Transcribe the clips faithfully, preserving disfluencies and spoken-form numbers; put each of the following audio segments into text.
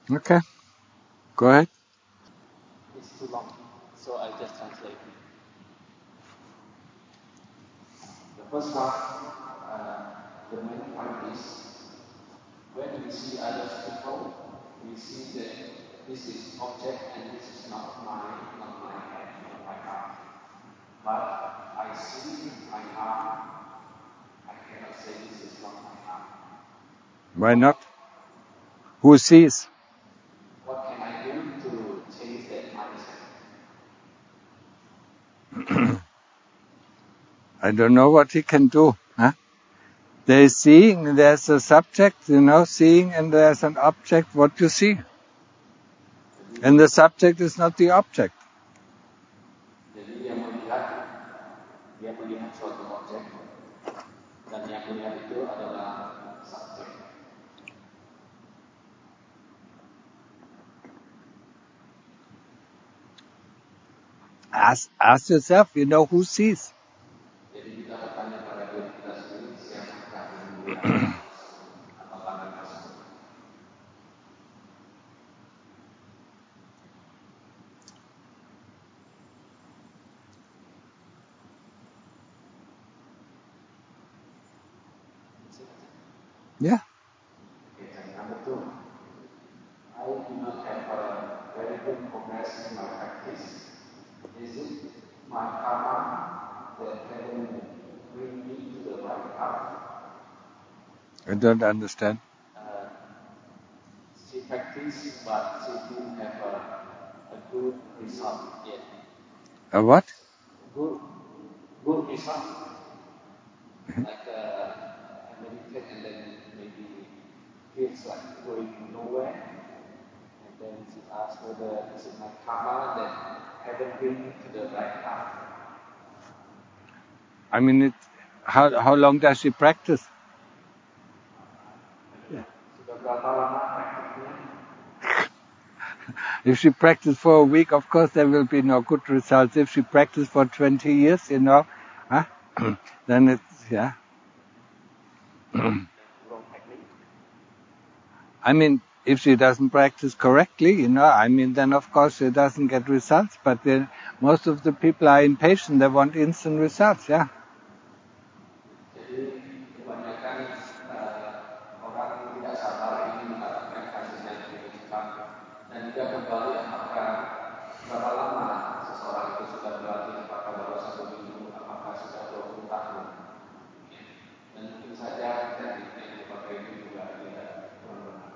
Okay, go ahead. It's too long, so I just translate. The first one, uh, the main point is when we see other people, we see that this is object and this is not mine, not my head, not my heart. But I see my heart, I cannot say this is not my heart. Why not? Who sees? What can I do to change that mindset? I don't know what he can do. Huh? There's seeing, there's a subject, you know, seeing, and there's an object, what you see. And the subject is not the object. Jadi yang melihat, dia melihat suatu objek, dan yang melihat itu adalah subjek. Ask, ask yourself, you know, who sees? Jadi kita bertanya pada diri kita sendiri, siapakah yang melihat atau pandangan tersebut? Yeah. Okay, number two, I do not have a very good progress in my practice. Is it my karma that hasn't bring me to the right path? I don't understand. Uh, she practiced, but she didn't have a, a good result yet. A what? Good, good result. Like uh, I meditate and then maybe feels like going nowhere. And then she asked whether is it my karma that haven't bring me to the right path. I mean, it, how, how long does she practice? Sudah berapa lama praktiknya? If she practices for a week, of course there will be no good results. If she practices for twenty years, you know, huh? then it's, yeah. I mean, if she doesn't practice correctly, you know, I mean, then of course she doesn't get results. But then most of the people are impatient; they want instant results. Yeah. Jadi kebanyakan uh, orang tidak sabar ingin mendapatkan hasilnya lebih cepat dan juga kembali apakah berapa lama seseorang itu sudah berlatih, apakah baru satu minggu, apakah sudah dua puluh tahun. Dan mungkin saja teknik yang dipakai itu juga tidak kurang benar.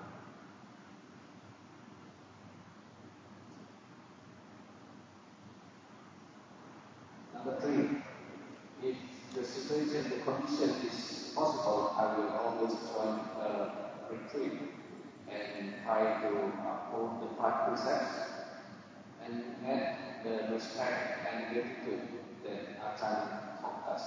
Number three, if the situation, the condition is possible, I will always join a retreat and try to uphold the five precepts and add the respect and gratitude that Ajahn taught us.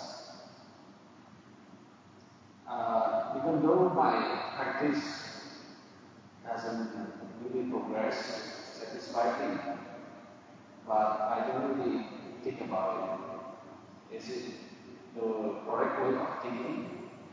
Uh, even though my practice hasn't really progressed satisfyingly, but I don't really think about it. Is it the correct way of thinking?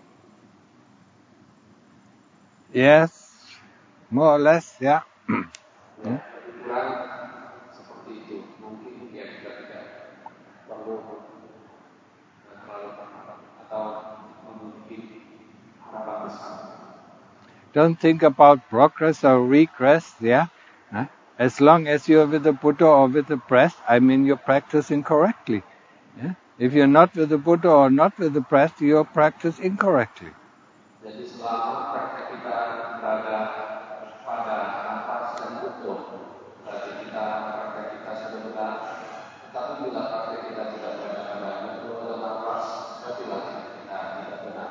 Yes, more or less. Yeah. Ya, lebih kurang seperti itu. Mungkin ya kita tidak perlu terlalu berharap atau memiliki harapan besar. Don't think about progress or regress. Yeah. Huh? As long as you're with the Buddha or with the breath, I mean, you're practicing correctly. Yeah? If you're not with the Buddha or not with the breath, you're practicing incorrectly. Jadi selama praktek kita berada pada nafas dan utuh, berarti kita praktek kita sudah benar. Tetapi bila praktek kita tidak berada pada utuh dan nafas, berartilah kita tidak benar.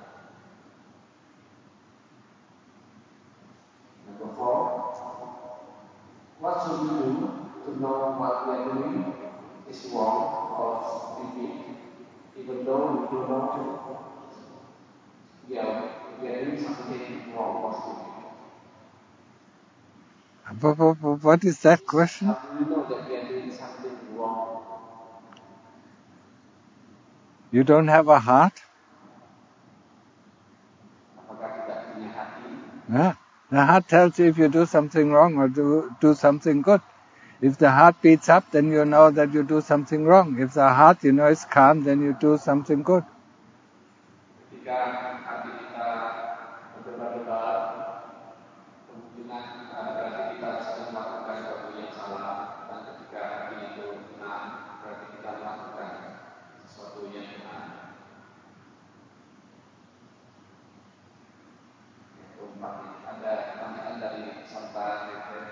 Number four, what should we do to know what we are doing is wrong or stupid, even though we don't know we are, we are doing something wrong or stupid? What is that question? How do we know that we are doing something wrong? You don't have a heart? Apakah tidak punya hati? Yeah. The heart tells you if you do something wrong or do, do something good. If the heart beats up, then you know that you do something wrong. If the heart, you know, is calm, then you do something good. Ketika hati kita berdebar-debar, kemungkinan berarti kita sedang melakukan sesuatu yang salah. Dan ketika hati itu tenang, berarti kita melakukan sesuatu yang benar. Keempat, ada pertanyaan dari peserta retret.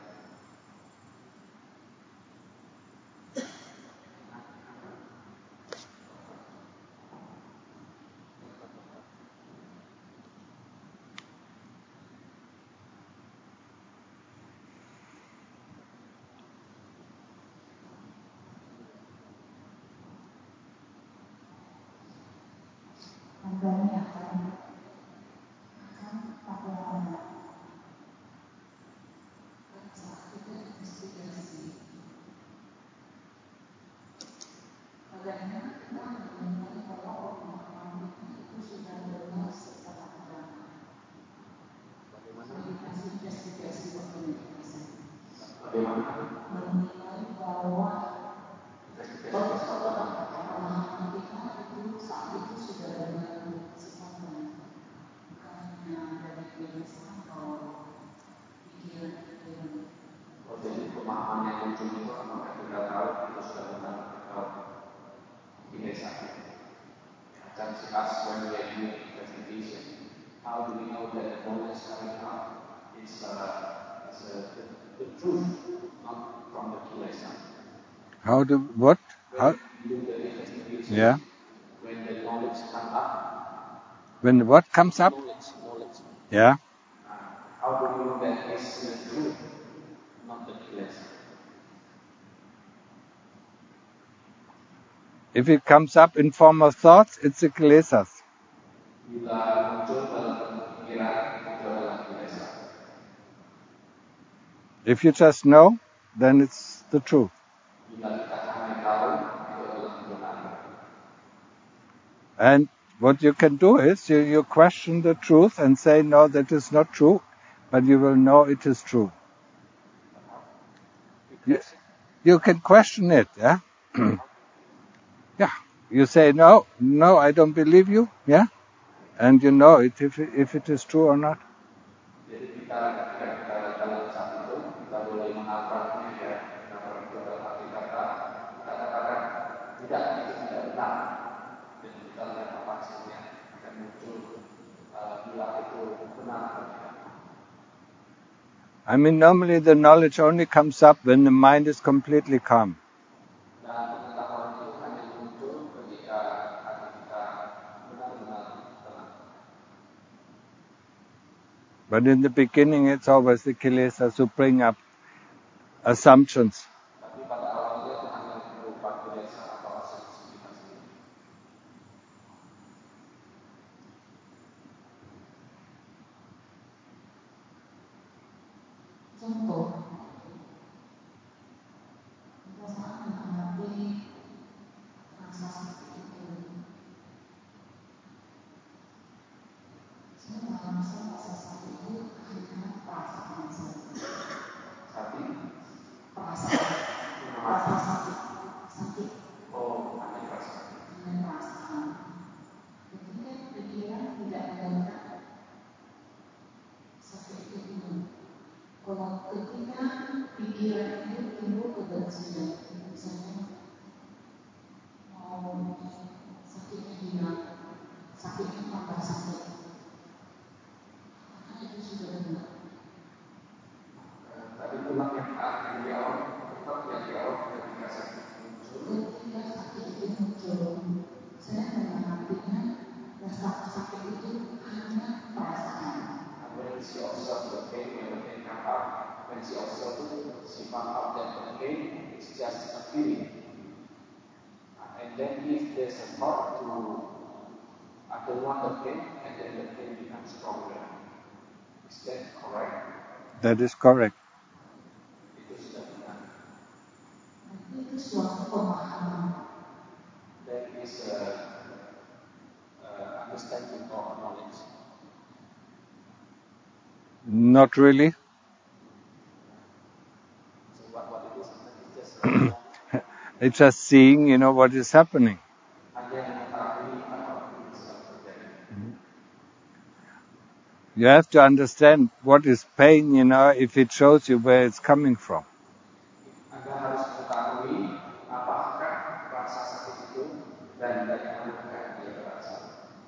How do, what? How? Yeah. When the knowledge comes up. When what comes up? Knowledge, knowledge. Yeah. How do you know that it's the truth, not the kilesa? If it comes up in form of thoughts, it's the kilesas. Bila muncul dalam bentuk pikiran, itu adalah kilesa. If you just know, then it's the truth. Bila kita hanya tahu, itu adalah kebenaran. And what you can do is you, you question the truth and say, no, that is not true, but you will know it is true. You, you can question it, yeah? Yeah. You say, no, no, I don't believe you, yeah? And you know it if, if it is true or not. Jadi kita ketika kita dalam saat itu, kita boleh menabraknya ya, menabrak itu dalam arti kata, kita katakan, tidak, itu tidak benar. Dan kita lihat apa hasilnya, akan muncul uh, bila itu benar atau tidak. I mean, normally the knowledge only comes up when the mind is completely calm. Dan pengetahuan itu hanya muncul ketika hati kita benar-benar tenang. But in the beginning, it's always the kilesas who bring up assumptions. Tapi pada awalnya itu hanya berupa kilesa atau asumsi kita sendiri. Contoh, kita saat menghadapi rasa sakit itu, saya merasa rasa sakit itu hanya perasaan saja. Tapi Perasaan, rasa sakit, sakit, oh, hanya perasaan. hanya perasaan. Ketika pikiran tidak mendengar sakit itu timbul. Kalau ketika pikiran itu timbul kebencian, misalnya mau sakitnya hilang, sakitnya tambah sakit, maka itu sudah benar. Tadi ulang yang yang di awal, tetap yang di awal ketika sakit muncul. Ketika sakit itu muncul, saya mengamatinya rasa sakit itu hanya perasaan. When she observes the pain, when the pain comes up, when she observes it, she found out that the pain is just a feeling. And then if there's a thought to, I don't want the pain, and then the pain becomes stronger. Is that correct? That is correct. Itu sudah benar. Itu suatu pemahaman. There is a, a understanding or knowledge. Not really. So what, what it is, it's just It's just seeing, you know, what is happening. You have to understand what is pain, you know, if it shows you where it's coming from. Anda harus mengetahui apakah rasa sakit itu dan dari manakah dia berasal.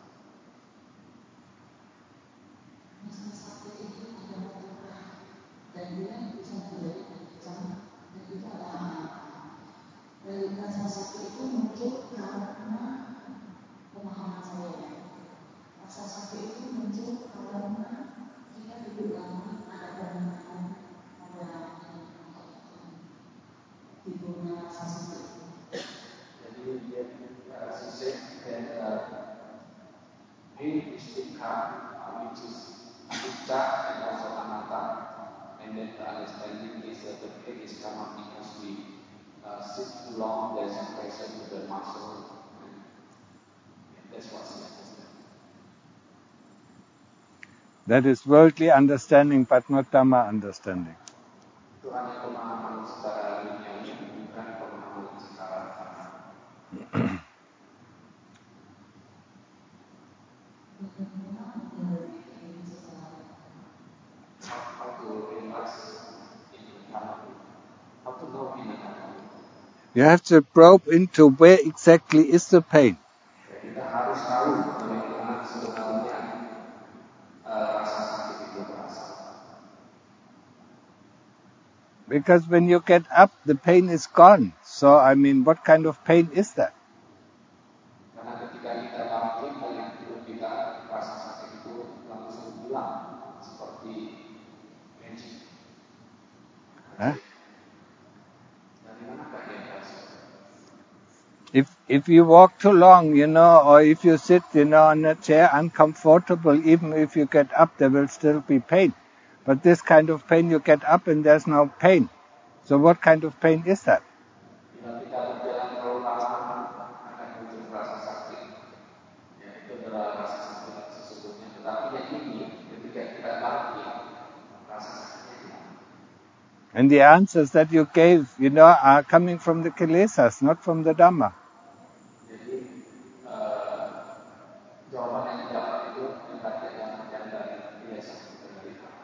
Rasa sakit itu adalah Tuhan dan dia bisa menjadi kencang dan itu adalah dari rasa sakit itu muncul karena pemahaman saya. Rasa sakit itu muncul karena kita duduk lama ada permintaan ada timbulnya rasa sakit. Jadi dia sisi dan pain is to come, which is anicca and also anatta, and then the understanding is that the pain is coming because we uh, sit too long. There's some pressure to the muscle, and yeah, that's what's understanding. That is worldly understanding, but not Dhamma understanding. Itu hanya pemahaman secara duniawi, bukan pemahaman secara dhamma. How to relax in dhamma? How to know in dhamma? You have to probe into where exactly is the pain. Kita harus tahu bagaimana sebenarnya rasa sakit itu berasal. Because when you get up, the pain is gone. So, I mean, what kind of pain is that? Karena ketika kita bangkit dari tidur kita, rasa sakit itu langsung hilang seperti magic. Huh? Dari manakah dia berasal? If if you walk too long, you know, or if you sit, you know, on a chair uncomfortable, even if you get up, there will still be pain. But this kind of pain, you get up and there's no pain. So what kind of pain is that? Bila kita berjalan terlalu lama, akan muncul rasa sakit. Ya, itu adalah rasa sakit sesungguhnya. Tetapi yang ini, ketika kita bangkit, rasa sakitnya hilang. And the answers that you gave, you know, are coming from the kilesas, not from the Dhamma. Jadi, uh, jawaban yang didapat itu hendaknya yang dari kilesa, bukan dari Dhamma.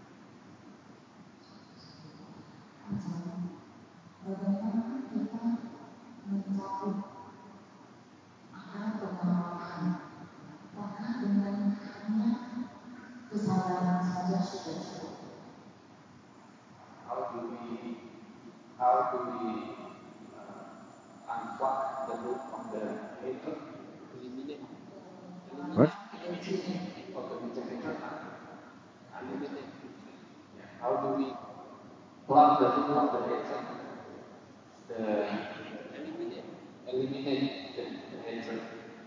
Bagaimana kita mencari akan pengalaman, apakah dengan hanya kesadaran saja sudah cukup? How do we, how do we uh, unplug the loop of the hatred? Eliminate. What? Of the hatred? Eliminate. Yeah. How do we plug the loop of the hatred? The eliminate. Eliminate the, the hatred.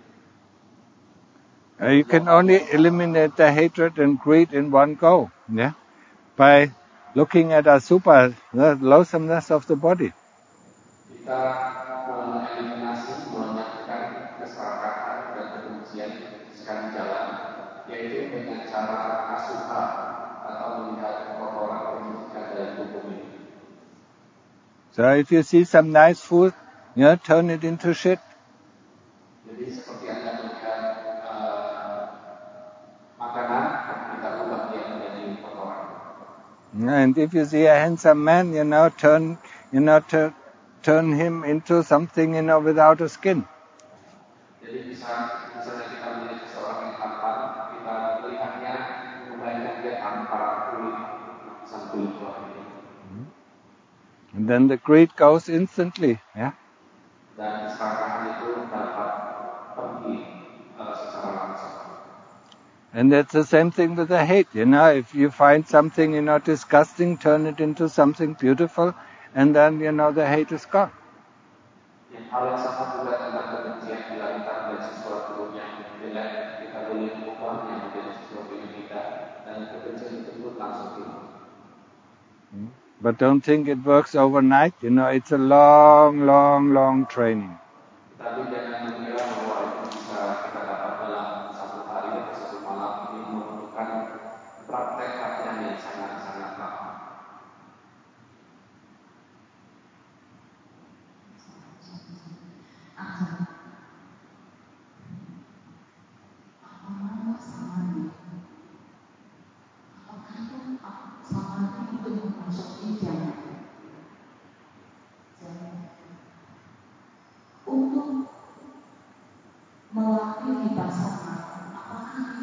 Uh, you can only eliminate the hatred and greed in one go, yeah, by looking at asubha, the loathsomeness of the body. Kita mengeliminasi, menyaksikan keserakahan dan kebencian sekali jalan, yaitu dengan cara asubha atau melihat kotoran keburukan dari tubuh ini. So if you see some nice food, you know, turn it into shit. Jadi seperti Anda melihat uh, makanan, kita ubah dia menjadi kotoran. And if you see a handsome man, you know, turn, you know, to, turn him into something, you know, without a skin. Jadi bisa, misalnya kita melihat seseorang yang tampan, kita melihatnya, mengubahnya dia tanpa kulit, sang kulit luar ini. And then the greed goes instantly, yeah. Dan keserakahan itu dapat pergi uh, secara langsung. And it's the same thing with the hate, you know, if you find something, you know, disgusting, turn it into something beautiful, and then, you know, the hate is gone. Hal yang sama juga tentang kebencian. Bila kita melihat sesuatu yang jelek, kita boleh mengubahnya menjadi sesuatu yang indah, dan kebencian itu langsung hilang. But don't think it works overnight, you know, it's a long, long, long training. Tapi jangan mengira bahwa itu bisa kita dapat dalam satu hari atau satu malam. Ini memerlukan praktek latihan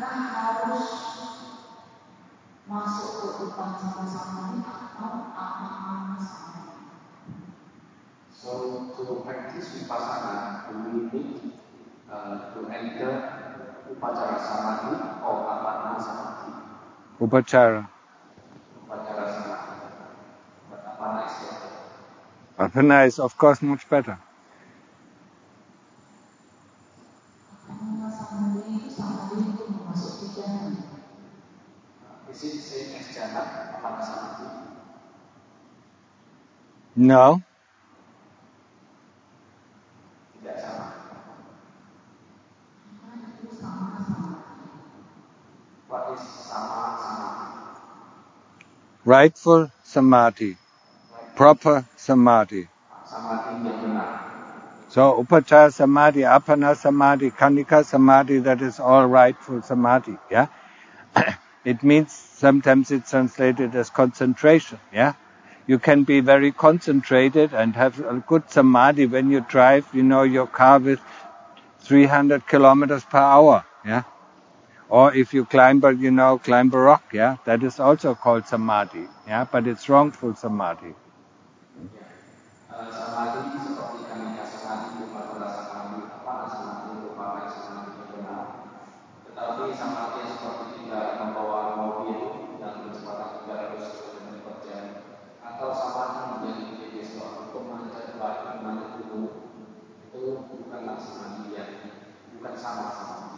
apakah harus masuk ke upacara samadhi atau apa-apa samadhi? So to practice vipassana, do we need uh, to enter upacara samadhi or apana samadhi? Upachara. Upacara samadhi. But apana is better. Apana is of course much better. Apakah samadhi itu samadhi untuk memasuki jana? Is it same as jhana, apana samadhi? No. Tidak sama. Itu sama-sama. What is sama samadhi? Rightful samadhi. Proper samadhi. Samadhi yang benar. So upachara samadhi, apana samadhi, kanika samadhi, that is all rightful samadhi, yeah? It means, sometimes it's translated as concentration, yeah? You can be very concentrated and have a good samadhi when you drive, you know, your car with three hundred kilometers per hour, yeah? Or if you climb, a, you know, climb a rock, yeah? That is also called samadhi, yeah? But it's wrongful samadhi. Uh, samadhi seperti kanika samadhi, upachara samadhi, apana samadhi, merupakan samadhi yang benar. Tetapi samadhi yang seperti kita membawa mobil dalam kecepatan tiga ratus kilometer per jam, atau samadhi yang menjadi seorang untuk mengejar batu, mengejar gunung, itu bukanlah samadhi yang bukan sama samadhi.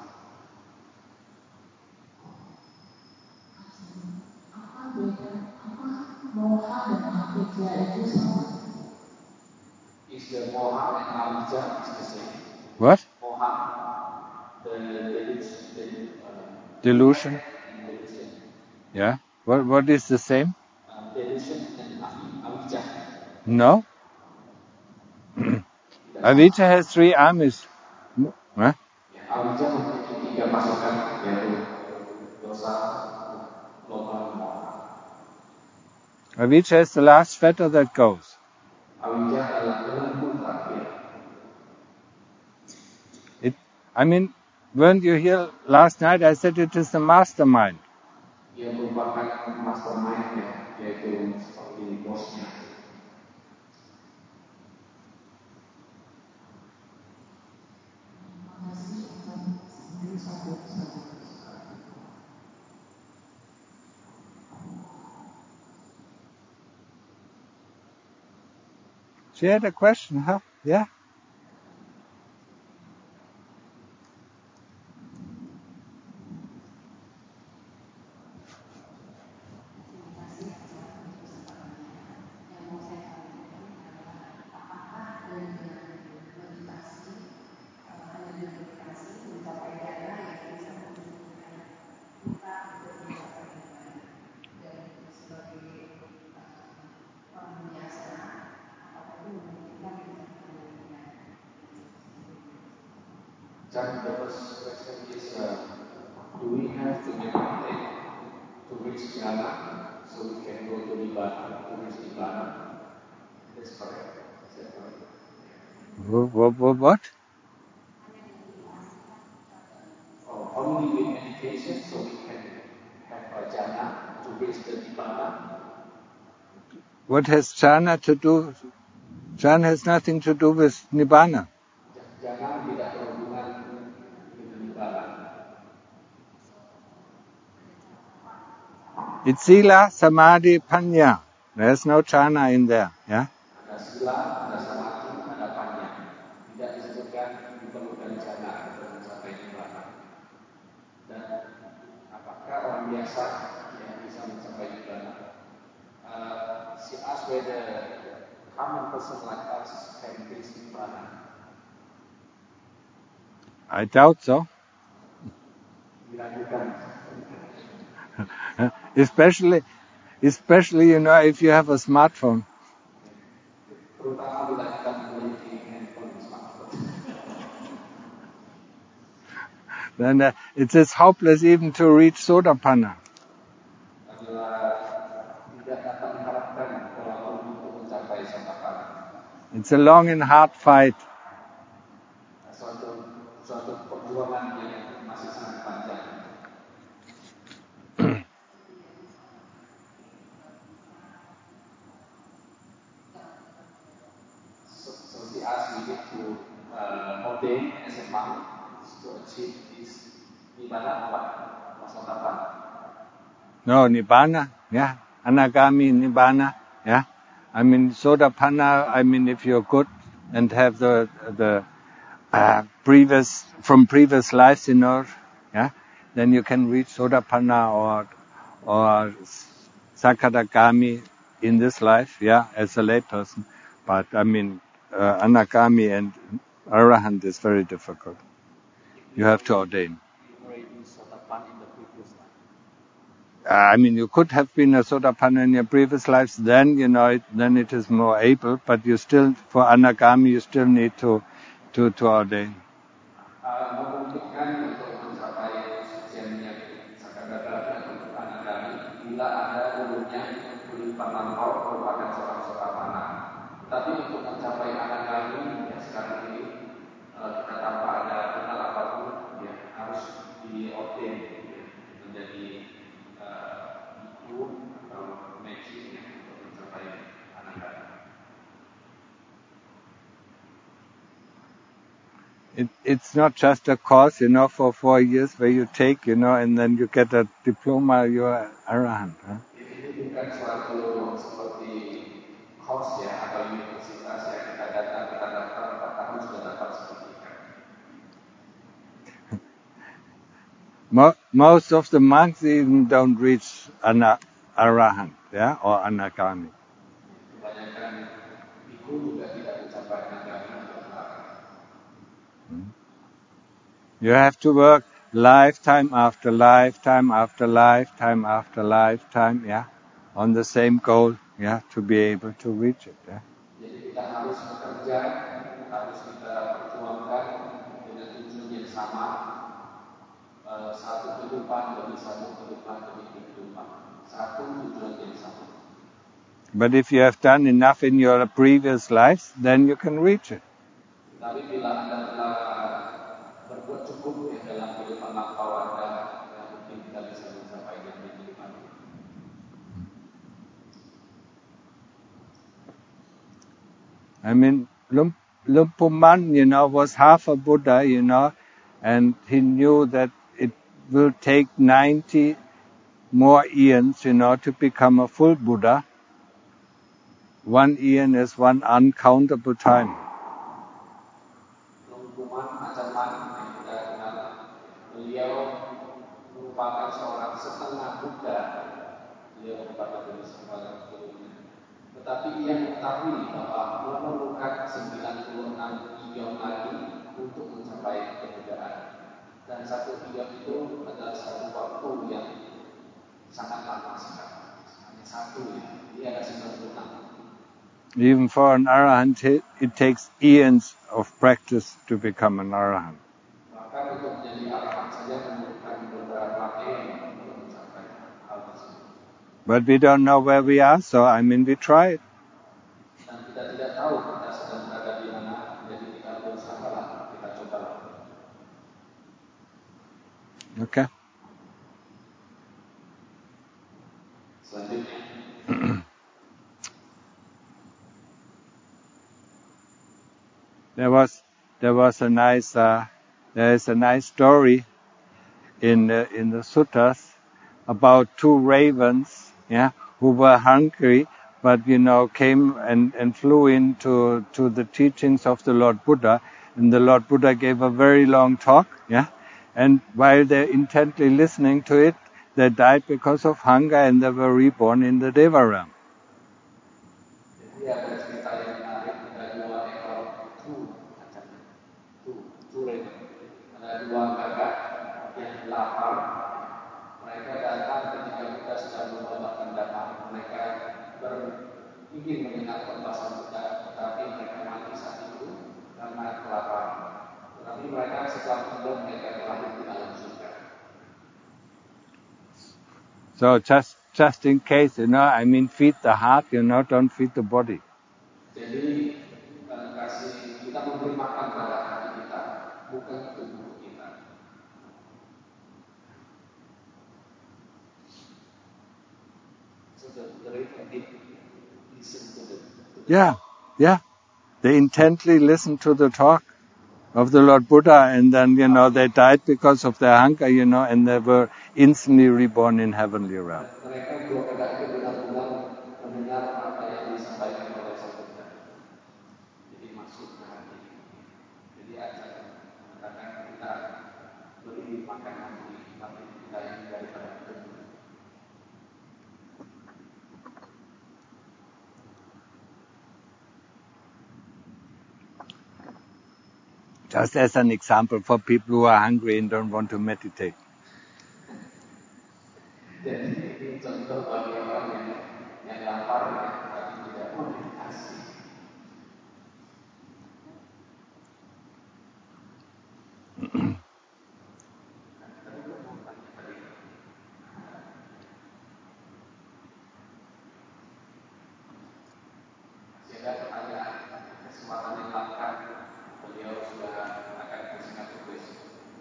Apa beda? Apa moha dan avijja itu sama? Is the moha and avijja is the same? What? Moha, the delusion, the, uh, Delusion? and delusion, Yeah. What What is the same? uh, delusion and avijja. No. Avijja has three armies. Huh? Ya, avijja memiliki tiga pasukan, yaitu dosa, loba, dan moha. Avijja is the last fetter that goes. Avijja adalah belenggu terakhir. It. I mean, weren't you here last night? I said it is the mastermind. Ia merupakan mastermind, ya, yaitu seperti bosnya. She had a question, huh? Yeah. John, the first question is, uh, do we have to meditate to reach jhana so we can go to nibbana, to reach nibbana? That's correct. Is that correct? What? What? What? Or only with meditation so we can have a jhana to reach the nibbana? What has jhana to do? Jhana has nothing to do with nibbana. Jhana tidak berhubungan dengan nibbana. It's sila, samadhi, panya. There's no jhana in there. Yeah. Ada sila, ada samadhi, ada panya. Tidak disebutkan diperlukan jhana untuk mencapai nibbana. Dan apakah orang biasa yang bisa mencapai nibbana? Uh, she asked whether common person like us can reach nibbana. I doubt so. Diragukan. especially, especially, you know, if you have a smartphone. Terutama bila kita memiliki handphone smartphone. Then uh, it is hopeless even to reach Sotapanna. It's a long and hard fight. No, Nibbana, yeah. Anagami, Nibbana, yeah. I mean, Sotapanna, I mean, if you're good and have the, the, uh, previous, from previous lives, you know, yeah, then you can reach Sotapanna or, or Sakadagami in this life, yeah, as a layperson. But, I mean, uh, Anagami and Arahant is very difficult. You have to ordain. Uh, I mean, you could have been a Sotapanna in your previous lives, then, you know, it, then it is more able, but you still, for Anagami, you still need to, to, to ordain. Memungkinkan untuk mencapai suciannya Sakadagami untuk Anagami bila ada dulunya berlimpah lampau merupakan seorang Sotapanna. Tapi untuk mencapai Anagami ya sekarang ini kita tanpa ada kenal apapun ya harus diordain ya, menjadi biku atau meji ya, untuk mencapai Anagami. It, it's not just a course, you know, for four years where you take, you know, and then you get a diploma, you're Arahant. Huh? Ini bukan suatu seperti course ya atau universitas yang kita datang kita daftar empat tahun sudah dapat sertifikat. Most of the monks even don't reach an Arahant, yeah, or Anagami. Kebanyakan biku juga tidak mencapai Anagami atau Arahant. You have to work lifetime after lifetime after lifetime after lifetime, yeah, on the same goal, yeah, to be able to reach it, yeah. Jadi kita harus bekerja, harus kita perjuangkan dengan tujuan yang sama, satu kehidupan demi satu kehidupan demi kehidupan, satu tujuan yang sama. But if you have done enough in your previous lives, then you can reach it. Tapi bila Anda telah berbuat cukup ya dalam kehidupan lampau Anda, mungkin kita bisa mencapai yang kehidupan. I mean, Lumpuman, you know, was half a Buddha, you know, and he knew that it will take ninety more eons, you know, to become a full Buddha. One eon is one uncountable time. Lumpuman Achaman yang kita kenal, beliau merupakan seorang setengah Buddha. Beliau merupakan seorang gurunya. Tetapi ia mengetahui bahwa memerlukan sembilan puluh enam eon lagi untuk mencapai kebuddhaan. Dan satu eon itu adalah satu waktu yang sangat lama sekali. Hanya satu ya, dia ada sembilan puluh enam. Even for an Arahant, it takes eons of practice to become an Arahant. Maka untuk menjadi Arahant saja memerlukan beberapa eon untuk mencapai hal tersebut. But we don't know where we are, so I mean, we try it. Dan kita tidak tahu kita sedang berada di mana, jadi kita berusaha lah, kita coba. Okay. Selanjutnya. There was there was a nice uh, there is a nice story in uh, in the suttas about two ravens, yeah, who were hungry, but you know came and, and flew into to the teachings of the Lord Buddha, and the Lord Buddha gave a very long talk, yeah, and while they're intently listening to it, they died because of hunger and they were reborn in the Deva realm. Ada dua kakak yang lapar. Mereka datang ketika Buddha sedang membawakan dakwah. Mereka ingin mendengar pembahasan Buddha, tetapi mereka mati saat itu karena kelaparan. Tetapi mereka setelah tidur mereka terlahir di alam surga. So just just in case, you know, I mean, feed the heart, you know, don't feed the body. Jadi kasih kita memberi makan pada hati kita, bukan tubuh kita. So the, the raven did listen to the, to the Yeah, yeah. They intently listened to the talk of the Lord Buddha, and then, you know, they died because of their hunger, you know, and they were instantly reborn in heavenly realm. Mereka juga tidak benar-benar mendengar apa yang disampaikan oleh Sang Buddha. Jadi masuk ke hati. Jadi ajar kadang kita beri makan hati, tapi kita ini daripada itu. Just as an example for people who are hungry and don't want to meditate. Jadi ini contoh bagi orang yang yang lapar ya, tapi tidak mau meditasi. Masih ada pertanyaan, kesempatan yang langka, beliau sudah akan ke Singapura besok.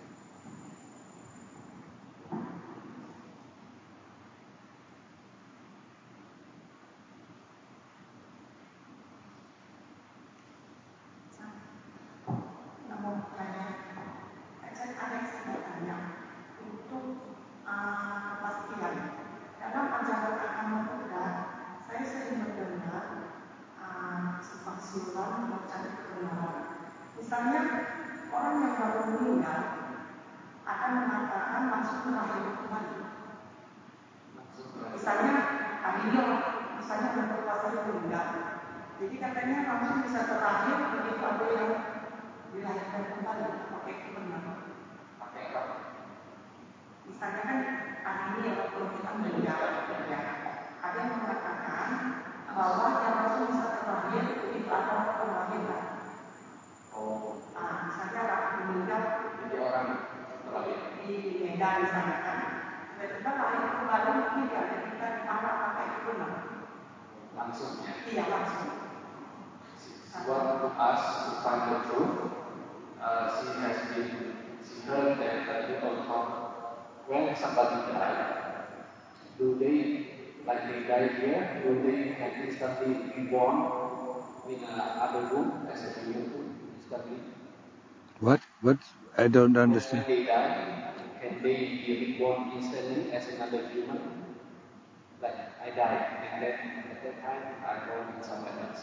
Namun hanya akan ada kesempatannya untuk uh, kepastian. Dalam ajaran agama Buddha, saya sering mendengar uh, simpang siuran mencari kebenaran. Misalnya orang yang baru meninggal akan mengatakan langsung lahir kembali. Misalnya hari ini misalnya orang tua saya meninggal, jadi katanya langsung bisa terlahir begitu ada yang dilahirkan kembali. Pakai itu benar. Pakai apa? Misalnya kan hari ini kalau kita meninggal, ya, ada yang mengatakan bahwa yang langsung bisa terlahir begitu ada kelahiran. Oh, ah, misalnya orang meninggal, jadi orang terlahir di Medan misalnya kan, tiba-tiba lahir kembali mungkin dia ada kita di mana, pakai itu benar. Langsung ya? Iya langsung. What to us to find the truth? Uh, she has been, she heard that uh, people talk when somebody died, do they, like they die here, do they can instantly reborn in another room as a human instantly? What? What? I don't understand. When they die, can they be reborn instantly as another human? Like I died, and then at that time I born in someone else.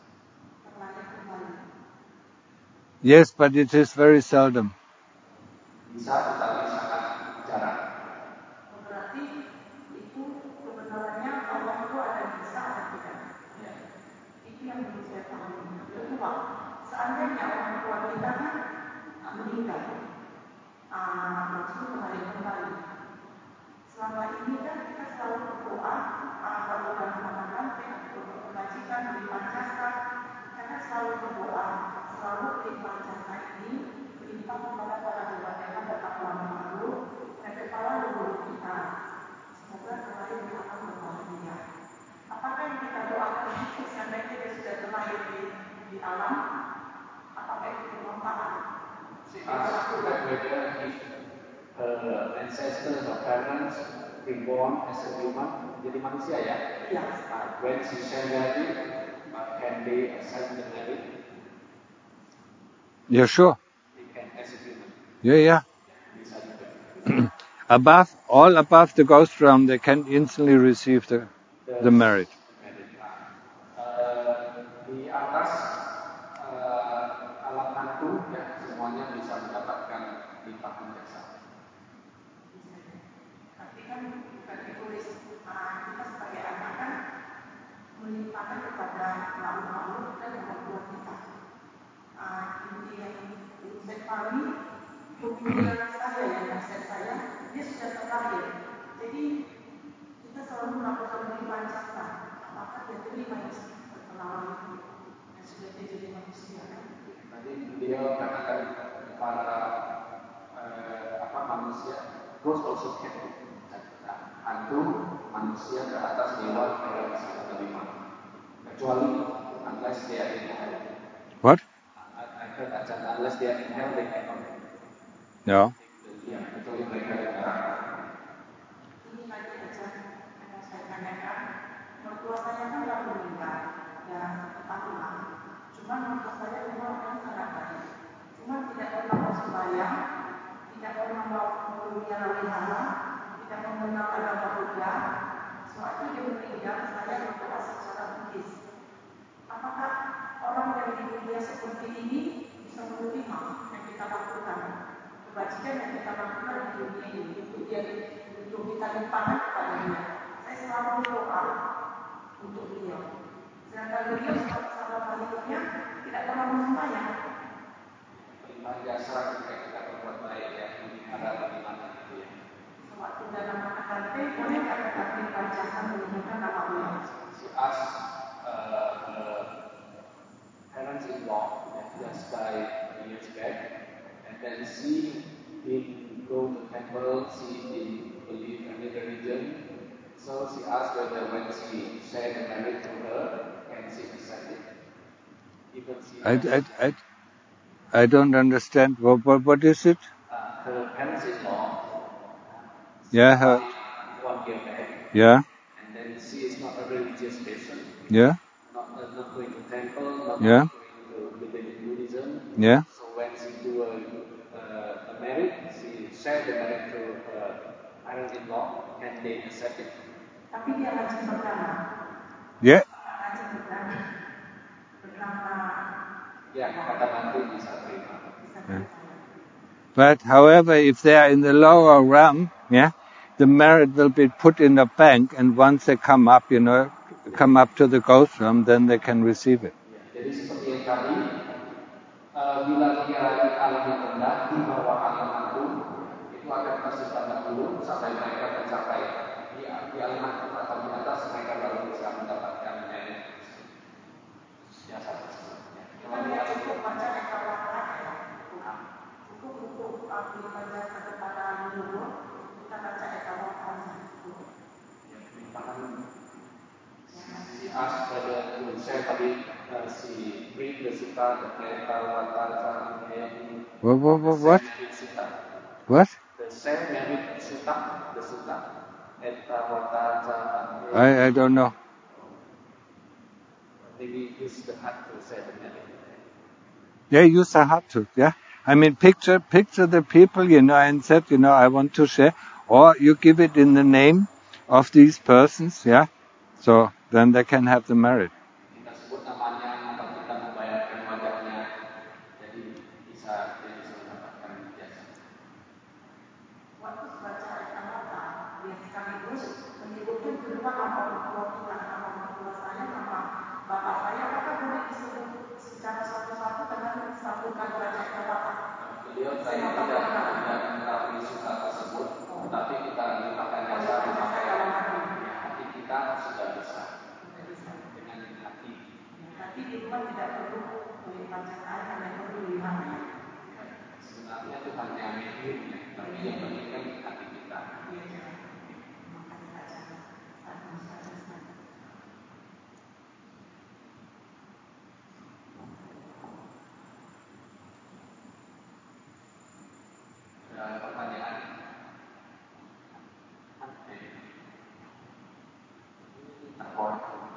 Yes, but it is very seldom. Bisa tetapi sangat jarang. Berarti itu kebenarannya Allah itu ada bisa ada tidak. Ya. Itu yang belum saya pahami. Kedua, seandainya orang tua kita kan meninggal, uh, langsung kembali kembali. Selama ini kan kita selalu berdoa, uh, kalau bulan Ramadan kita berdoa kebajikan, berlimpah jasa, karena selalu berdoa, selalu berlimpah jasa ini berlimpah kepada para dewa-dewa dan alam makhluk dan kepala leluhur kita. Semoga terlahir di alam berbahagia. Apakah yang kita doakan itu seandainya dia sudah terlahir di, di alam? Apakah itu bermanfaat? Ask that whether if her ancestors or parents reborn as a human, jadi manusia ya? Iya. Uh, when she shall marry, uh, can they ascend the merit? Yeah, sure. They can as a human. Yeah, yeah. Above, all above the ghost realm, they can instantly receive the, the merit. Uh, di atas uh, alam hantu ya semuanya bisa mendapatkan limpahan jasa. Tapi kan bukan egois. Uh, kita sebagai anak kan melimpahkan kepada makhluk-makhluk dan orang tua kita. Uh, inti yang saya pahami, pemikiran saya yang nasihat saya, dia sudah terlahir. Jadi kita selalu melakukan limpahan jasa. Apakah dia terima yang perkenalan itu yang sudah dia jadi manusia kan? Tadi beliau katakan para eh, apa manusia, ghost also can hantu manusia ke atas dewa tidak bisa menerima kecuali unless they are in hell. What? I, I heard ajaran unless they are in hell they cannot. Yeah. Ya, kecuali mereka di neraka. Ini lagi aja yang mau saya tanyakan. Mertua saya kan baru meninggal, ya satu tahun lah. Cuma mertua saya dulu orang sangat baik. Cuma tidak pernah mau sembahyang, tidak pernah mau memelihara wihara, kasih pangan kepada dia. Saya selalu berdoa untuk beliau. Sedangkan beliau selama hidupnya tidak pernah bersembahyang. Beriman jasa ketika kita berbuat baik ya, ada bagaimana itu ya. Sewaktu dalam mata rantai, boleh nggak kita beriman jasa menunjukkan nama beliau? She asked uh, her parents-in-law that just died years back, and then she didn't go to temple, she didn't believe any religion, so she asked whether when she said the marriage to her, can she accept it? Even she I, I, I, I don't understand. What, what, what is it? uh, her parents-in-law, Yeah, her, one year back, yeah, and then she is not a religious person, yeah, not, uh, not going to temple, not yeah, going to Buddhism. yeah. So when she do a, uh, a marriage, she share the marriage to her parents-in-law, and they accept it. Tapi dia rajin beragama. Yeah. Rajin beragama. Beragama. Ya, kata bantu bisa terima. Yeah. But however, if they are in the lower realm, yeah, the merit will be put in a bank, and once they come up, you know, come up to the ghost realm, then they can receive it. Jadi seperti yang tadi, uh, bila dia di alam yang rendah, di bawah alam agung, itu akan tersimpan dahulu sampai mereka mencapai di, di alam agung atau di atas, mereka baru bisa mendapatkan merit jasa tersebut. Kita tidak cukup baca ekawata ya, cukup untuk beriman jasa kepada leluhur, kita baca ekawata saja. She asked whether to share tadi uh, si read the sutta, the Eta Wata Chahaya. What? What? What? What? What? The Share Merit Sutta, the Sutta, Eta Wata Chahaya. I I don't know. Maybe use the heart to say the merit. Yeah, use the heart to, yeah. I mean, picture picture the people, you know, and said, you know, I want to share, or you give it in the name of these persons, yeah. So then they can have the merit. Kita sebut namanya atau kita membayarkan wajahnya, jadi bisa dia bisa mendapatkan jasa. Waktu baca ekawata, dia sekaligus menyebutkan kedua nama orang tua kita, nama orang tua saya, nama bapak saya, apakah boleh disebut secara satu-satu dengan sambungkan baca ekawata? Beliau saya tidak tidak mengetahui sutta tersebut, tapi kita limpahkan jasa memakai hati kita sudah bisa dengan hati. Hati di rumah tidak perlu melihat air, hanya perlu lihat air. Sebenarnya itu hanya medium, tapi yang penting kan hati kita. Makanya baca satu-satu. Ada pertanyaan? Takut.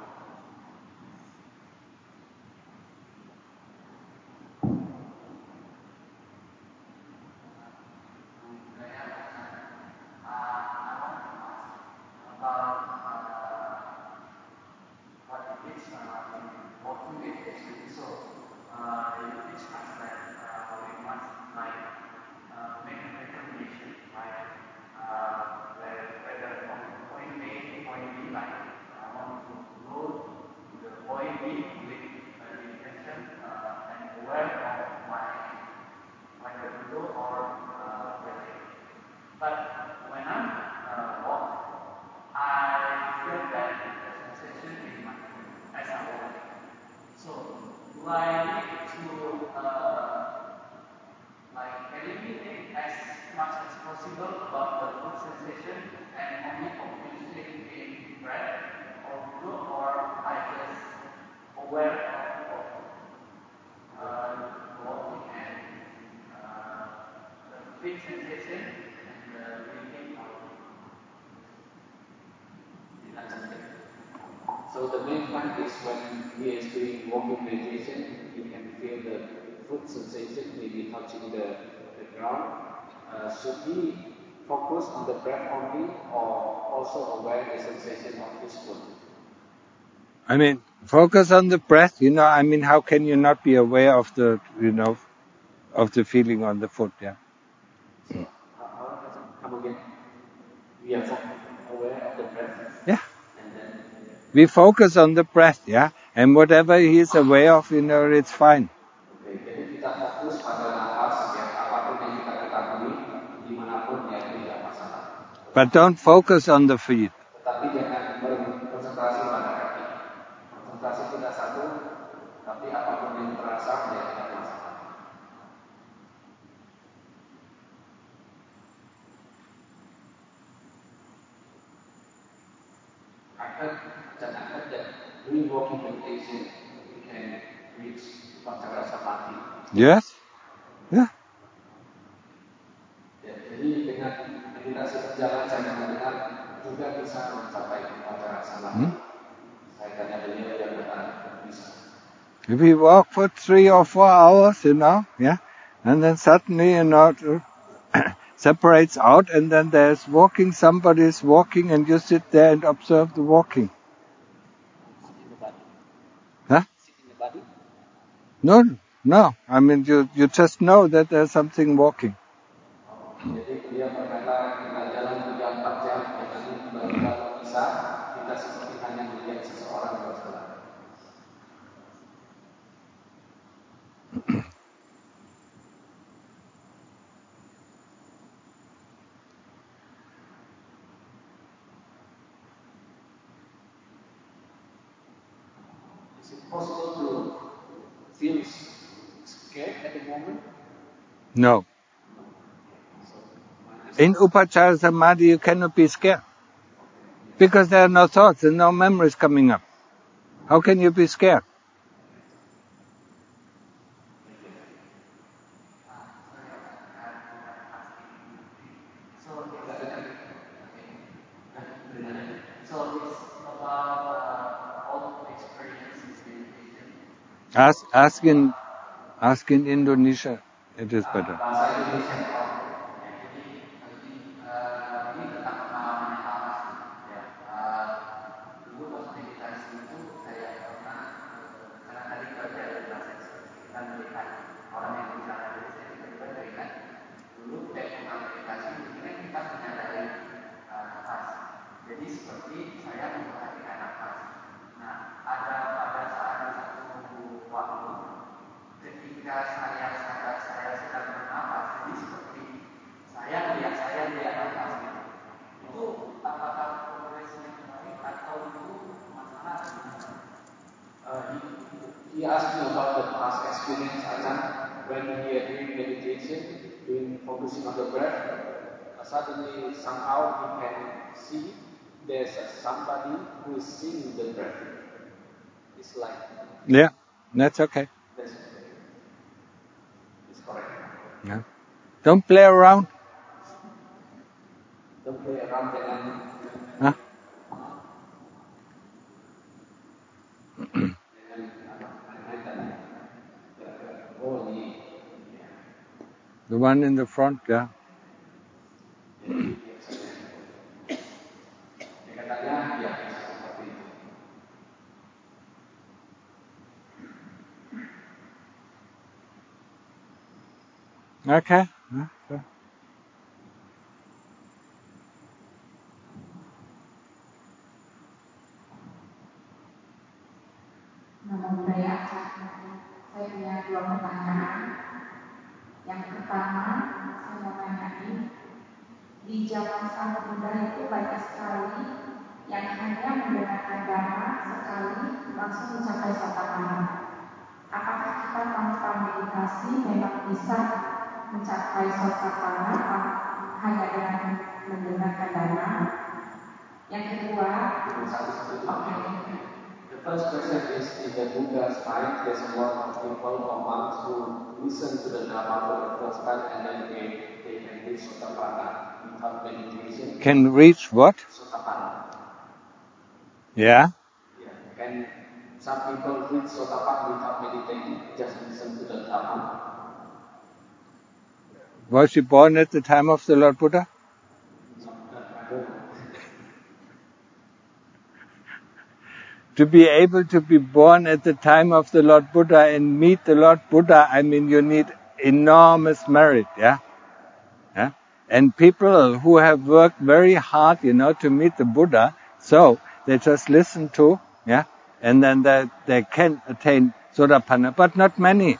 So the main point is when he is doing walking meditation, he can feel the foot sensation, maybe touching the, the ground. Uh, should he focus on the breath only, or also aware the sensation of his foot? I mean, focus on the breath, you know, I mean, how can you not be aware of the, you know, of the feeling on the foot, yeah? So, how, how, come again? We are focused. aware of the breath. Yeah. And then we focus on the breath, yeah, and whatever he is aware of, you know, it's fine. Oke, jadi kita fokus pada nafas, ya, apapun yang kita ketahui, dimanapun ya tidak masalah. But don't focus on the feet. Tetapi jangan berkonsentrasi pada kaki. Konsentrasi kita satu, tapi apapun yang terasa ya tidak masalah. I heard, dan I heard that doing walking meditation, we can reach upacara samadhi. Yes? Yeah. Ya, jadi dengan meditasi berjalan saya mendengar juga bisa mencapai upacara samadhi. Hmm? Saya tanya beliau yang berkata bisa. If we walk for three or four hours, you know, yeah, and then suddenly, you know, separates out, and then there's walking, somebody is walking, and you sit there and observe the walking. Sit in the body. Huh? Sit in the body? No, no. I mean, you, you just know that there's something walking. Jadi dia berkata kita jalan tiga empat jam, kita tiba-tiba bisa, kita seperti hanya melihat seseorang berjalan. Is it possible to feel scared at the moment? No. In Upachara Samadhi, you cannot be scared. Because there are no thoughts and no memories coming up. How can you be scared? So it's about uh, all experiences meditation. Ask, ask in, ask in Indonesia. It is better. Bahasa Indonesia. Ya, jadi ini uh, ini tentang pengalaman yang lama sih. Ya, uh, dulu pas meditasi itu saya pernah uh, karena tadi baca dari bahasa kita melihat orang yang bicara dulu, saya tiba-tiba teringat dulu teknik meditasi ini kan kita menyadari uh, nafas. Jadi seperti saya memperhatikan nafas. Nah, ada pada saat di satu waktu ketika saya sadar saya sedang bernafas, jadi seperti saya melihat saya melihat nafas itu. Itu apakah progresnya baik atau itu masalah? Uh, he, he asked me about the past experience Ajahn when he had doing meditation, doing focusing on the breath. Uh, suddenly somehow he can see there's a somebody who is seeing the breath. It's like Yeah, that's okay. that's okay. It's correct. Yeah. Don't play around. Don't play around dengan Huh? dengan apa main-main tadi. Oh ini, ya. The one in the front, yeah. Jadi biasanya, ya katanya ya bisa seperti itu. Okay. Yeah, so. Nama budaya saya punya dua pertanyaan. Yang pertama, saya mau nanyain, di zaman Sang Buddha itu banyak sekali yang hanya menggunakan dharma sekali langsung mencapai sotapanna. Apakah kita tanpa meditasi memang bisa mencapai sotapanna hanya dengan menggunakan dharma? Yang kedua, Satu-satu. okay. The first question is, in the Buddha's time, there's a lot of people or monks who listen to the Dharma for the first time and then they, they can reach Sotapanna without meditation. Can reach what? Sotapanna. Yeah. Yeah. And some people reach Sotapanna without meditating, just listen to the Dharma. Was she born at the time of the Lord Buddha? No, I don't know. To be able to be born at the time of the Lord Buddha and meet the Lord Buddha, I mean, you need enormous merit, yeah? Yeah? And people who have worked very hard, you know, to meet the Buddha, so they just listen to, yeah, and then they, they can attain Sotapanna, but not many.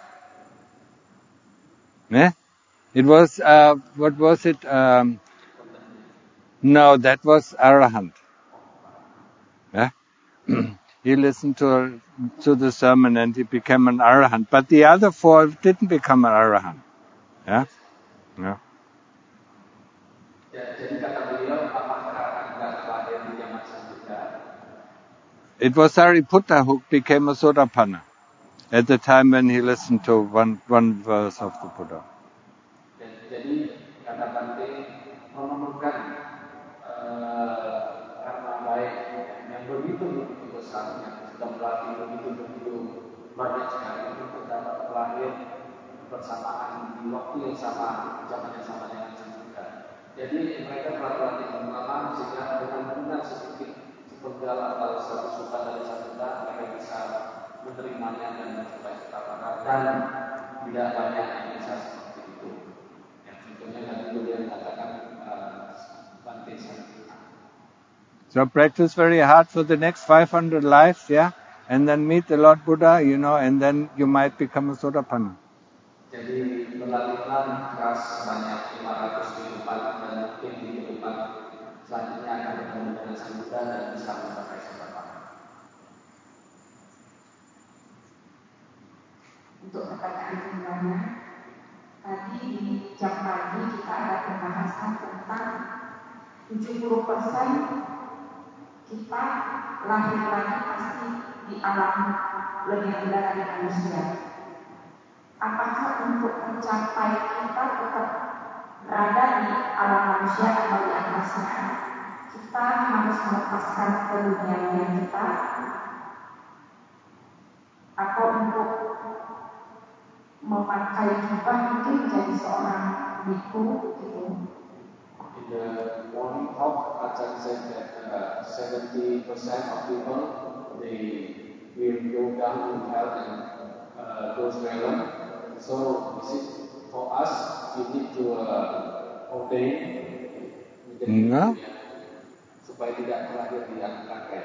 Yeah? It was, uh, what was it? Um, no, that was Arahant. Yeah? He listened to to the sermon and he became an Arahant. But the other four didn't become an Arahant. Yeah? Yeah. Jadi kata beliau, apakah Anda lahir di zaman Samudra? It was Sariputta who became a Sotapanna at the time when he listened to one one verse of the Buddha. Jadi kata Bante memerlukan uh, karma baik yang begitu begitu besar, yang sudah berlatih begitu begitu banyak sekali untuk dapat lahir bersamaan di waktu yang sama, zaman yang sama dengan Samudra. Jadi mereka telah berlatih lama sehingga dengan benar sedikit sepenggal atau satu suka dari Samudra mereka bisa menerimanya dan mencapai Sotapanna, dan tidak banyak yang bisa seperti itu. Yang contohnya tadi beliau mengatakan Bante Sariputta. So practice very hard for the next five hundred lives, yeah, and then meet the Lord Buddha, you know, and then you might become a Sotapanna. Jadi berlatihlah keras sebanyak lima ratus kehidupan dan mungkin di kehidupan selanjutnya akan bertemu dengan Sang Buddha dan bisa mencapai Sotapanna. Untuk pertanyaan keduanya, tadi di jam pagi kita ada pembahasan tentang tujuh puluh persen kita lahir lagi pasti di alam lebih rendah dari manusia. Apakah untuk mencapai kita tetap berada di alam manusia atau di atasnya, kita harus melepaskan keduniawian kita, atau untuk memakai jubah mungkin menjadi seorang biku gitu? In the morning talk, Ajahn said that uh, seventy percent of people they will go down to hell and uh, go to heaven. So is it for us we need to uh, ordain menjadi No. biku, ya, supaya tidak terlahir di alam neraka.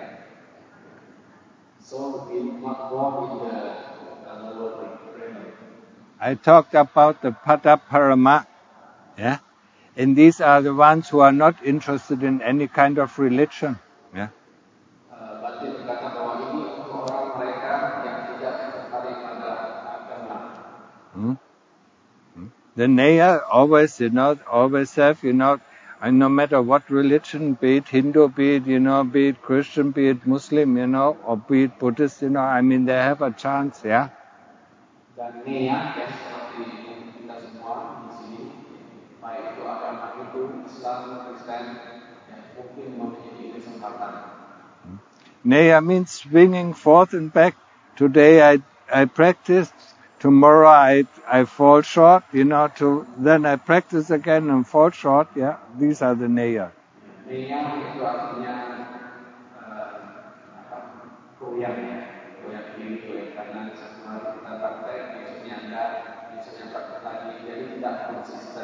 So we not born in the uh, lower realm. I talked about the Padaparama, yeah, and these are the ones who are not interested in any kind of religion, yeah. Uh, Bante berkata bahwa ini untuk orang mereka yang tidak tertarik pada agama. Hmm? The Neya always, you know, always have, you know, and no matter what religion, be it Hindu, be it, you know, be it Christian, be it Muslim, you know, or be it Buddhist, you know, I mean, they have a chance, yeah. Dan Nia yang seperti kita semua di sini, baik itu agama Hindu, Islam, Kristen, yang mungkin memiliki kesempatan. Neya means swinging forth and back. Today I I practiced. Tomorrow I I fall short, you know. To then I practice again and fall short. Yeah, these are the Neya. Nia itu artinya uh, apa? Goyang ya, goyang kiri, goyang kanan. Satu hari kita praktek, besoknya enggak, besoknya praktek lagi. Jadi tidak konsisten.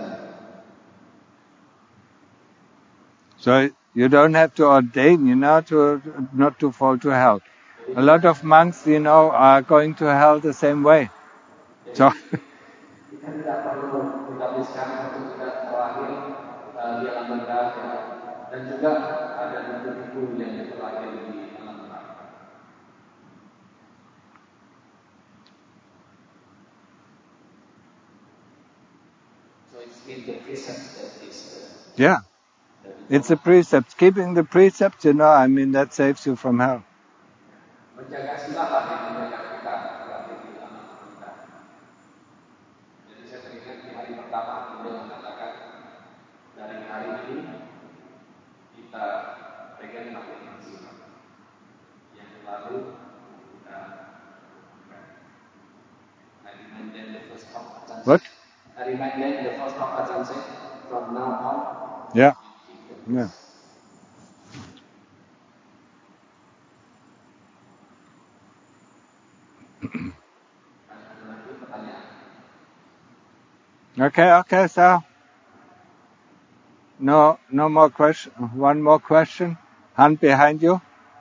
So you don't have to ordain, you know, to not to fall to hell. A lot of monks, you know, are going to hell the same way. So Kita tidak perlu ditabiskan untuk tidak terlahir uh, di alam neraka, dan juga ada biku-biku yang terlahir di alam neraka. So it's in the precepts that is. Uh, yeah, it's a precept. Keeping the precepts, you know, I mean, that saves you from hell. Menjaga sila lah yang menjaga kita terlahir di alam neraka. Jadi saya teringat di hari pertama beliau mengatakan dari hari ini kita pegang enam sila. Yang lalu kita I remind them the first talk Ajahn What? I remind them the first talk Ajahn said from now on. Yeah. Yeah. Ada lagi pertanyaan? Okay, okay, so No, no more question. One more question. Hand behind you.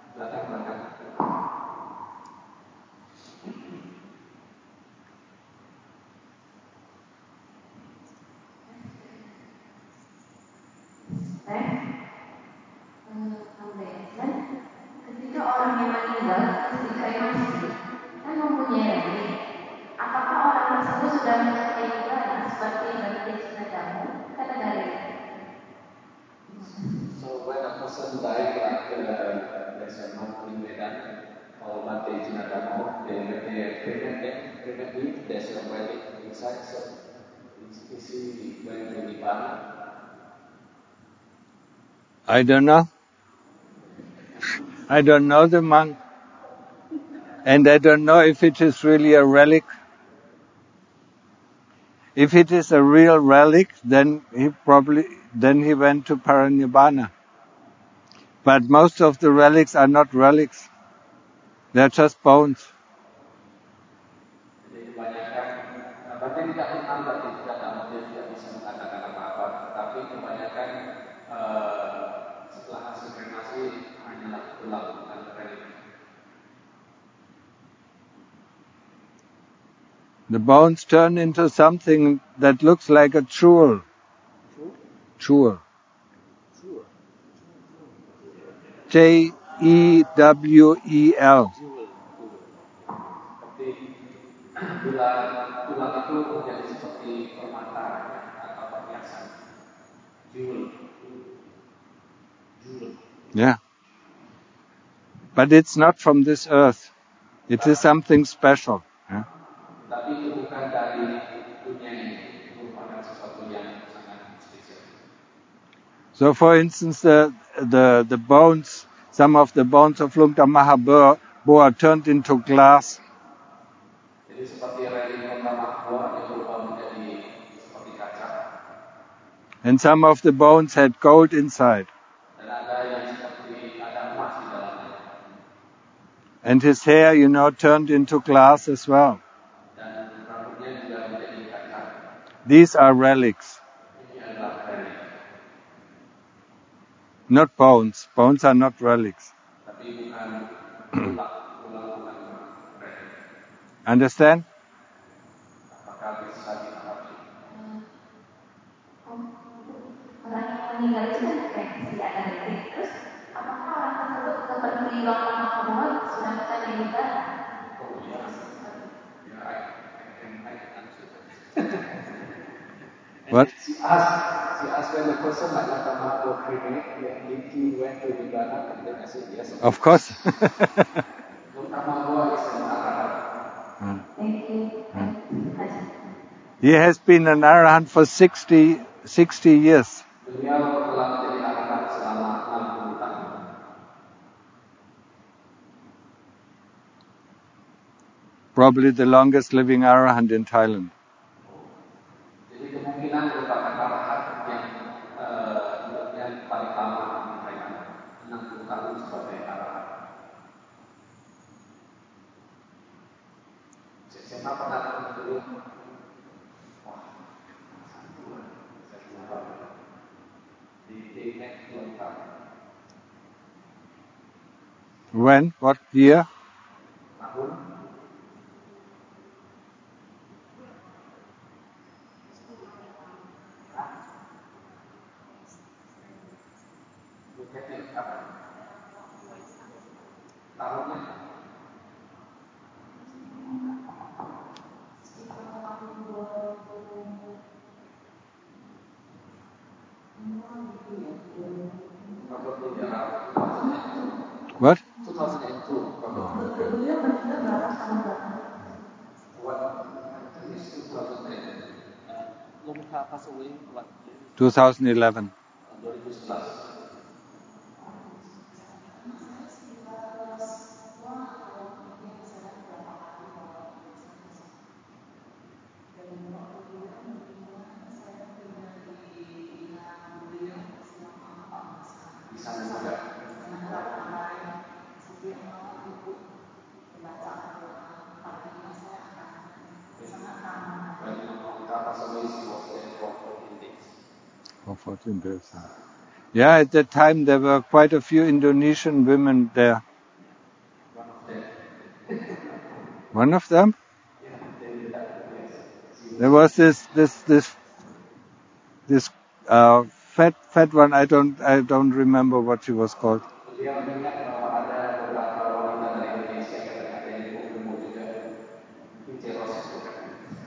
Ketika orang yang meninggal terus dikremasi kan mempunyai relik. Apakah orang tersebut sudah mencapai nirvana seperti Bante Jinadamu? Kan ada relik. So when a person dies, like uh, there's a monk in Vedanta or Bante Jinadamu, they when they cremate them, cremate him, there's a relic inside. So is, is he going to Nibbana? I don't know. I don't know the monk. And I don't know if it is really a relic. If it is a real relic, then he probably, then he went to Paranibbana. But most of the relics are not relics. They're just bones. Jadi kebanyakan, Bante tidak kenal, Bante tidak tahu, dia tidak bisa mengatakan apa-apa. Tapi kebanyakan uh, setelah hasil kremasi hanyalah tulang, bukan relik. The bones turn into something that looks like a jewel. Jewel. J E W E L. Seperti bila tulang itu menjadi seperti permata atau perhiasan. Jewel. Jewel. Yeah. But it's not from this earth. It is something special. Yeah? Tapi itu bukan dari dunia ini, itu merupakan sesuatu yang sangat spesial. So, for instance, the the the bones, some of the bones of Lungta Mahabua are turned into glass. Jadi seperti relik Lungta Mahabua yang berubah menjadi seperti kaca. And some of the bones had gold inside. Dan ada yang seperti ada emas di dalamnya. And his hair, you know, turned into glass as well. Dan rambutnya juga menjadi kaca. These are relics. Ini adalah relik. Not bones. Bones are not relics. Tapi bukan tulang, tulang bukan relik. Understand? Apakah bisa dipahami? Orang yang meninggal itu kan kayak tidak ada relik. Terus apakah orang tersebut seperti Lungta Mahabua sudah mencapai nirvana? Oh ya, ya, I, I can, I can answer that. What? She asked, she asked when the person like Lungta Mahabua cremate, if he went to Nibbana, and then I said yes. Of course. Lungta Mahabua is an Arahant. Thank you. He has been an Arahant for sixty, sixty years. Beliau telah menjadi Arahant selama enam puluh tahun. Probably the longest living Arahant in Thailand. Jadi kemungkinan merupakan Arahant yang hidupnya uh, paling lama di Thailand, enam puluh tahun sebagai Arahant. Siapa pernah ketemu dulu? Wah, saya lupa. Di Demek Lengkap. When? What year? Tahun Demek Lengkap. Tahunnya What? two thousand two. Beliau meninggal berapa tahun belakang? What? This is two thousand ten. Lungta passed away what year? twenty eleven. dua ribu sebelas. Di sana juga. When Lungta passed away, she was there for fourteen days. For fourteen days. Yeah, at that time there were quite a few Indonesian women there. One of them. One of them? Yeah, they did that. Yes. There was this this this this uh, fat fat one. I don't I don't remember what she was called. Beliau mengingat bahwa ada beberapa wanita dari Indonesia katanya ada yang gemuk juga. Mungkin Ceros itu kan.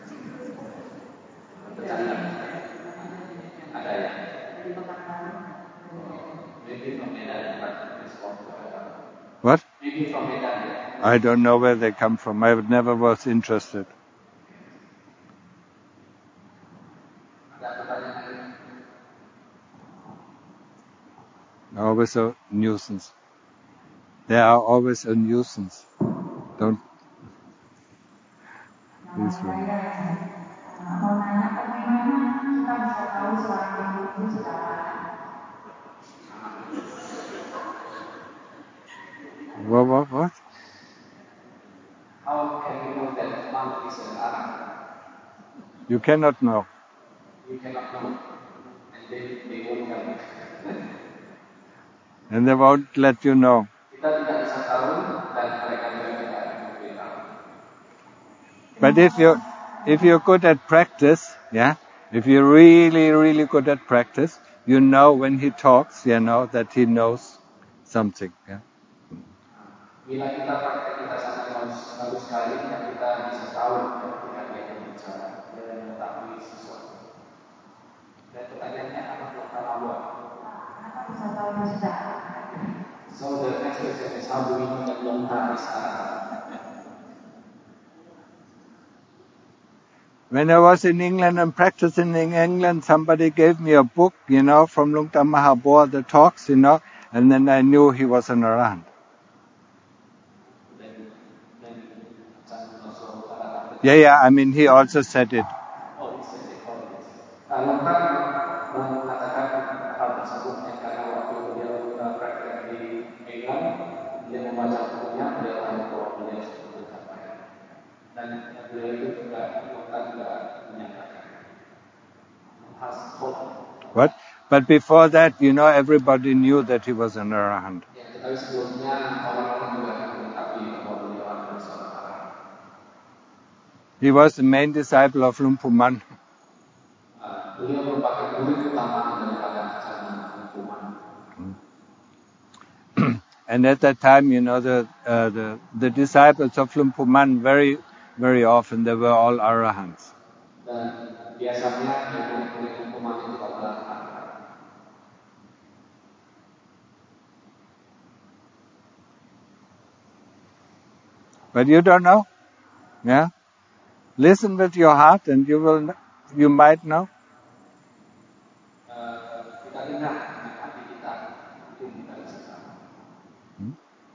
Bercanda. Ada ya. Maybe from Medan, but respond to her. What? Maybe from Medan. I don't know where they come from. I never was interested. Ada pertanyaan? Always a nuisance. They are always a nuisance. Don't. Please run. Mau nanya bagaimana kita bisa tahu seorang guru itu sudah arahan? What what what? How can we know that monk is an arahant? You cannot know. You cannot know. And they, they won't tell you. And they won't let you know. Kita tidak bisa tahu dan mereka juga tidak akan memberitahu. But if you if you're good at practice, yeah, if you're really really good at practice, you know when he talks, you know that he knows something. Yeah. Bila kita praktek kita sangat bagus, bagus sekali, dan kita bisa tahu ketika dia berbicara, dia mengetahui sesuatu. Dan pertanyaannya apa Dokter Awa? Kenapa bisa tahu dia sudah arahan? So the next question is, how do we know that Longta is arahan? When I was in England and practicing in England, somebody gave me a book, you know, from Lungta Mahabor, the talks, you know, and then I knew he was an arahant. Yeah, yeah, I mean, he also said it. Oh, he said it. Oh, Longta mengatakan hal tersebut karena waktu beliau praktek di England, dia membaca bukunya, beliau tahu bahwa beliau sudah mencapai. Dan beliau itu juga Longta juga menyatakan. What? But before that, you know, everybody knew that he was an arahant. He was the main disciple of Lumpu Man. And at that time, you know, the uh, the the disciples of Lumpu Man very very often they were all arahants. But you don't know, yeah. Listen with your heart, and you will, you might know. Hmm?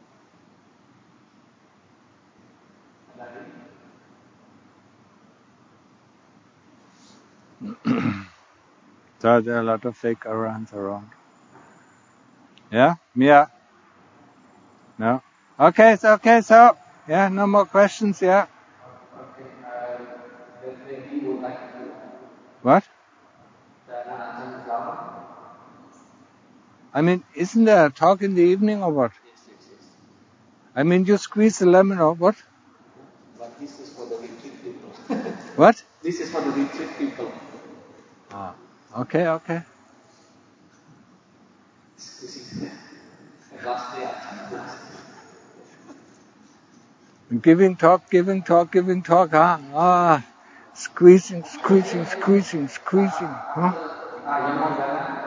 So there are a lot of fake arahants around. Yeah, Mia. No. Okay, so okay, so yeah, no more questions. Yeah. Okay. Uh, then he would like to. What? I mean, isn't there a talk in the evening or what? Yes, yes, yes. I mean, you squeeze the lemon or what? But this is for the retreat people. What? This is for the retreat people. Ah. Okay, okay. This is the last day after last day. Giving talk, giving talk, giving talk, huh? Ah, squeezing, squeezing, squeezing, squeezing, huh? Ah, yang mau